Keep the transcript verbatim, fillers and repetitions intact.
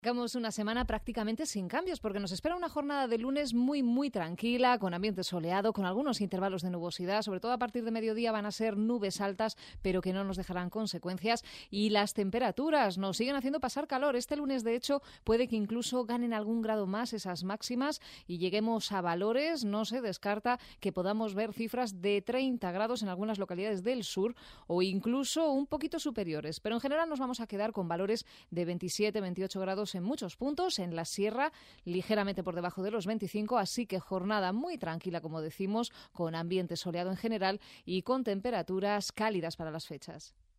Hagamos una semana prácticamente sin cambios porque nos espera una jornada de lunes muy, muy tranquila, con ambiente soleado, con algunos intervalos de nubosidad. Sobre todo a partir de mediodía van a ser nubes altas, pero que no nos dejarán consecuencias. Y las temperaturas nos siguen haciendo pasar calor. Este lunes, de hecho, puede que incluso ganen algún grado más esas máximas y lleguemos a valores. No se descarta que podamos ver cifras de treinta grados en algunas localidades del sur o incluso un poquito superiores. Pero en general nos vamos a quedar con valores de veintisiete, veintiocho grados en muchos puntos, en la sierra ligeramente por debajo de los veinticinco, así que jornada muy tranquila, como decimos, con ambiente soleado en general y con temperaturas cálidas para las fechas.